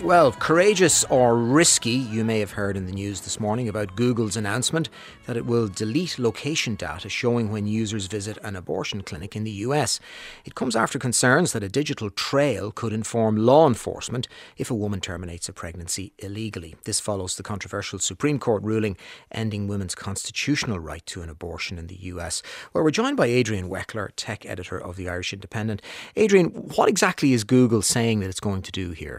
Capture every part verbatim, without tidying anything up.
Well, courageous or risky, you may have heard in the news this morning about Google's announcement that it will delete location data showing when users visit an abortion clinic in the U S. It comes after concerns that a digital trail could inform law enforcement if a woman terminates a pregnancy illegally. This follows the controversial Supreme Court ruling ending women's constitutional right to an abortion in the U S. Well, we're joined by Adrian Weckler, tech editor of the Irish Independent. Adrian, what exactly is Google saying that it's going to do here?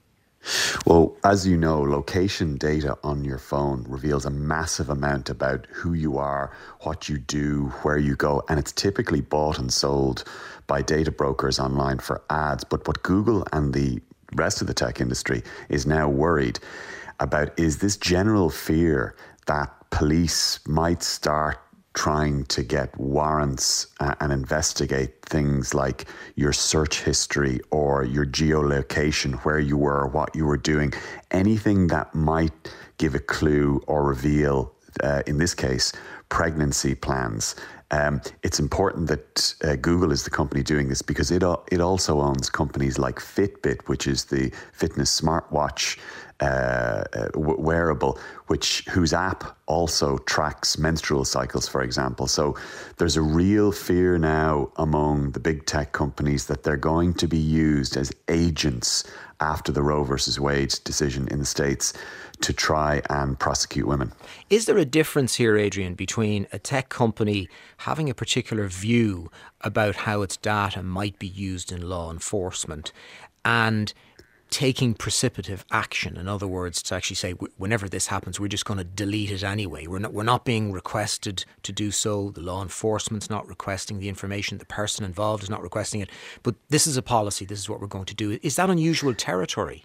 Well, as you know, location data on your phone reveals a massive amount about who you are, what you do, where you go, and it's typically bought and sold by data brokers online for ads. But what Google and the rest of the tech industry is now worried about is this general fear that police might start trying to get warrants uh, and investigate things like your search history or your geolocation, where you were, what you were doing, anything that might give a clue or reveal, uh, in this case, pregnancy plans. Um, it's important that uh, Google is the company doing this because it uh, it also owns companies like Fitbit, which is the fitness smartwatch uh, uh, wearable, which whose app also tracks menstrual cycles, for example. So there's a real fear now among the big tech companies that they're going to be used as agents after the Roe versus Wade decision in the States to try and prosecute women. Is there a difference here, Adrian, between a tech company having a particular view about how its data might be used in law enforcement and taking precipitative action? In other words, to actually say, whenever this happens, we're just going to delete it anyway. We're not, we're not being requested to do so. The law enforcement's not requesting the information. The person involved is not requesting it. But this is a policy. This is what we're going to do. Is that unusual territory?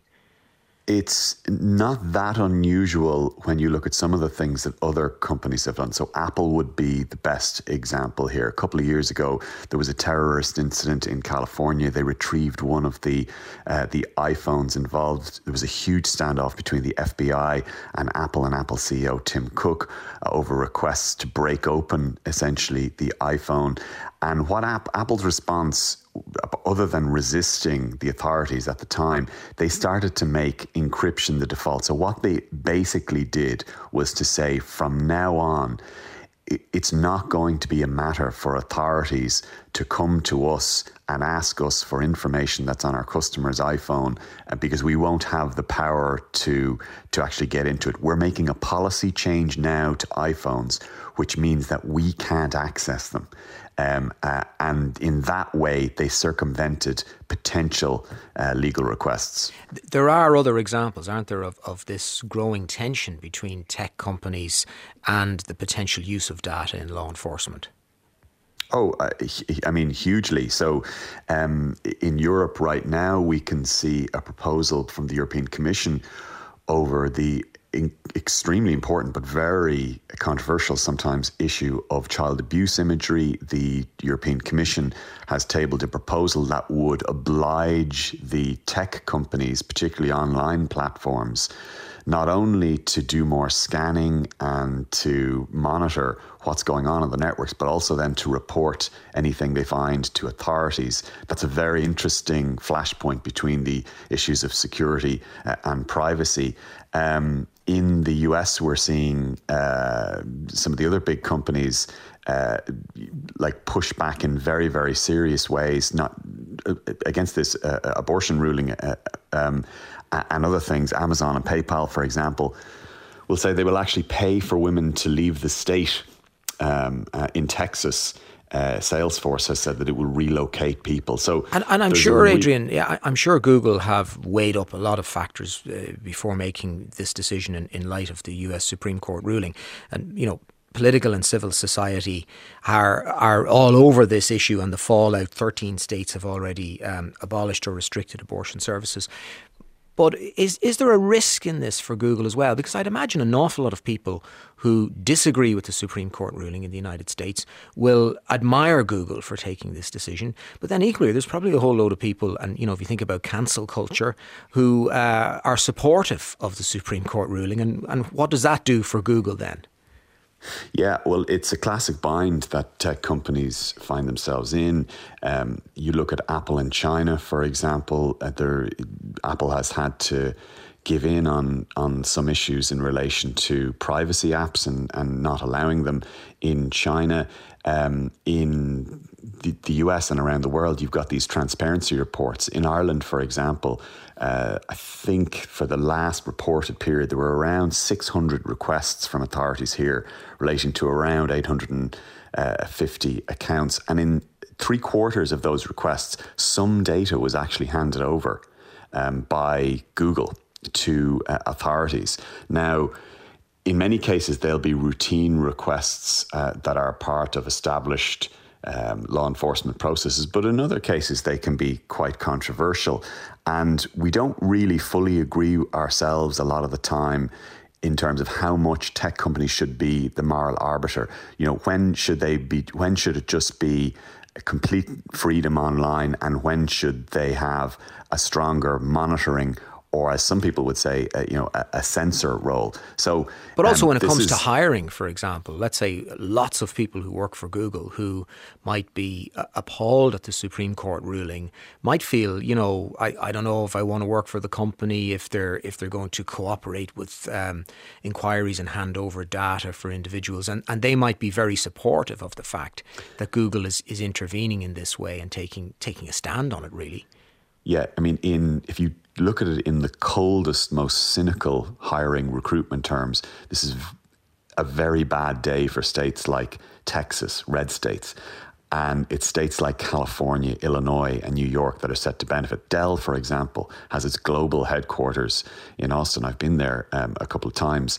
It's not that unusual when you look at some of the things that other companies have done. So Apple would be the best example here. A couple of years ago, there was a terrorist incident in California. They retrieved one of the uh, the iPhones involved. There was a huge standoff between the F B I and Apple and Apple C E O Tim Cook uh, over requests to break open essentially the iPhone. And what App, Apple's response, other than resisting the authorities at the time, they started to make encryption the default. So what they basically did was to say, from now on, it's not going to be a matter for authorities to come to us and ask us for information that's on our customer's iPhone because we won't have the power to to actually get into it. We're making a policy change now to iPhones, which means that we can't access them. Um, uh, and in that way, they circumvented potential uh, legal requests. There are other examples, aren't there, of, of this growing tension between tech companies and the potential use of data in law enforcement? Oh, uh, I mean, hugely. So um, in Europe right now, we can see a proposal from the European Commission over the in extremely important but very controversial sometimes issue of child abuse imagery. The European Commission has tabled a proposal that would oblige the tech companies, particularly online platforms, not only to do more scanning and to monitor what's going on on the networks, but also then to report anything they find to authorities. That's a very interesting flashpoint between the issues of security uh, and privacy. Um, in the U S, we're seeing uh, some of the other big companies uh, like push back in very, very serious ways, not uh, against this uh, abortion ruling uh, um, and other things. Amazon and PayPal, for example, will say they will actually pay for women to leave the state. Um, uh, in Texas, uh, Salesforce has said that it will relocate people. So, and, and I'm sure, re- Adrian, yeah, I'm sure Google have weighed up a lot of factors uh, before making this decision in, in light of the U S Supreme Court ruling. And, you know, political and civil society are are all over this issue and the fallout. thirteen states have already um, abolished or restricted abortion services. But is is there a risk in this for Google as well? Because I'd imagine an awful lot of people who disagree with the Supreme Court ruling in the United States will admire Google for taking this decision. But then equally, there's probably a whole load of people, and you know, if you think about cancel culture, who uh, are supportive of the Supreme Court ruling. And, and what does that do for Google then? Yeah, well, it's a classic bind that tech companies find themselves in. Um, you look at Apple in China, for example. Uh, there, Apple has had to give in on on some issues in relation to privacy apps and, and not allowing them in China. Um, in the, the U S and around the world, you've got these transparency reports. In Ireland, for example, uh, I think for the last reported period, there were around six hundred requests from authorities here relating to around eight hundred fifty accounts. And in three quarters of those requests, some data was actually handed over um, by Google to uh, authorities. Now, in many cases, there'll be routine requests uh, that are part of established um, law enforcement processes, but in other cases, they can be quite controversial. And we don't really fully agree ourselves a lot of the time in terms of how much tech companies should be the moral arbiter. You know, when should they be, when should it just be a complete freedom online, and when should they have a stronger monitoring, or as some people would say, uh, you know, a, a censor role. So, but also um, when it comes is, to hiring, for example, let's say lots of people who work for Google who might be uh, appalled at the Supreme Court ruling might feel, you know, I, I don't know if I want to work for the company if they're if they're going to cooperate with um, inquiries and hand over data for individuals, and and they might be very supportive of the fact that Google is is intervening in this way and taking taking a stand on it, really. Yeah, I mean, in if you look at it in the coldest, most cynical hiring recruitment terms, this is a very bad day for states like Texas, red states. And it's states like California, Illinois, and New York that are set to benefit. Dell, for example, has its global headquarters in Austin. I've been there um, a couple of times.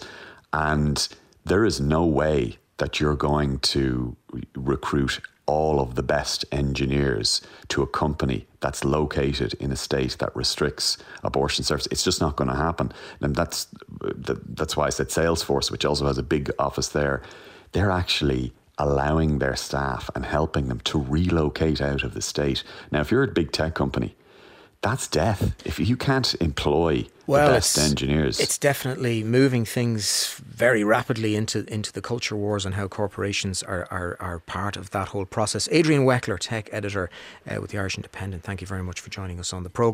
And there is no way that you're going to re- recruit all of the best engineers to a company that's located in a state that restricts abortion service. It's just not going to happen. And that's that's why I said Salesforce, which also has a big office there, they're actually allowing their staff and helping them to relocate out of the state. Now, if you're a big tech company, that's death. If you can't employ well, the best it's, engineers. It's definitely moving things very rapidly into into the culture wars and how corporations are, are, are part of that whole process. Adrian Weckler, tech editor uh, with the Irish Independent, thank you very much for joining us on the programme.